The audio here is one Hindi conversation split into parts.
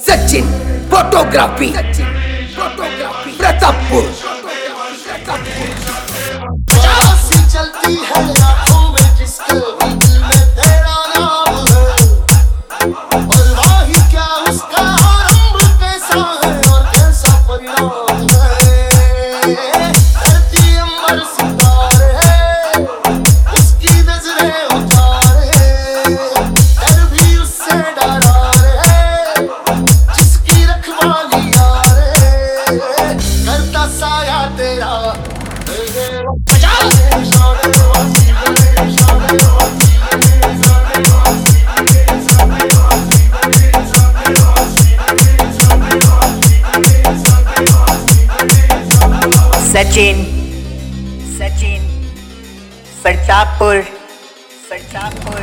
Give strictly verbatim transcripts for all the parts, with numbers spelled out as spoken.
सचिन फोटोग्राफी फोटोग्राफी प्रतापपुर चलती है आंखों में जिसके दिल में तेरा नाम है और वाही क्या उसका रंग कैसा है और कैसा परिणाम है। धरती अंबर सितारे उसकी नजरें उतारे डर भी उससे डरा रे जिसकी रखवाली यारे करता साया तेरा सचिन सचिन प्रतापपुर प्रतापपुर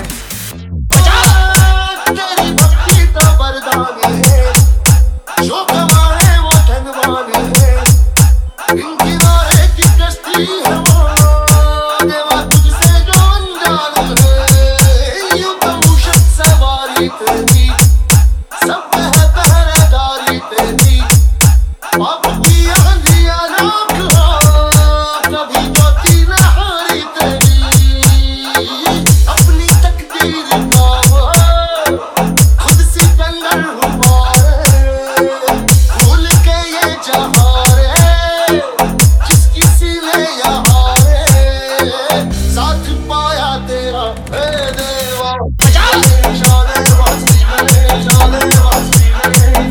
तेरी भक्ति तो वरदान है जो कमाए वो धनवान है इनकी मारे की कश्ती है वो देवा तुझसे जो अनजान है यूं तो मुशक सवारी तेरी सब है पहरेदारी तेरी पाप की आंधियां राख कभी ज्योति न हारी तेरी अपनी तकदीर का खुद सिकंदर हुमारे भूल के ये जहां रे जिसकी सीने यहाँ रे साथ पाया तेरा हे देवा शाने वासी बने शाने वासी बने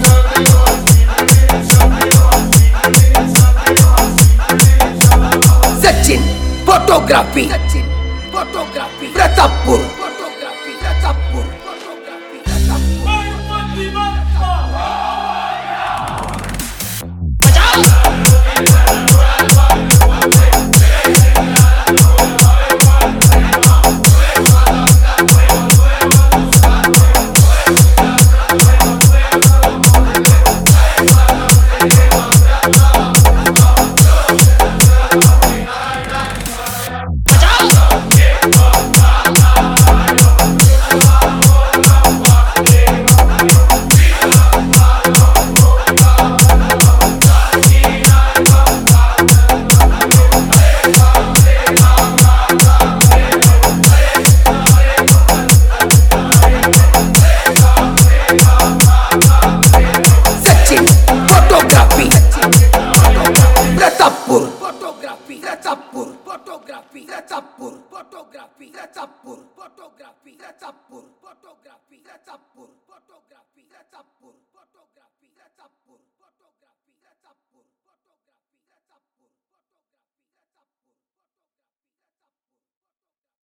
Sachin photography Sachin photography Pratappur photography Pratappur photography Pratappur Pratappur photography Pratappur photography Pratappur photography Pratappur photography Pratappur photography Pratappur photography Pratappur photography Pratappur photography Pratappur photography Pratappur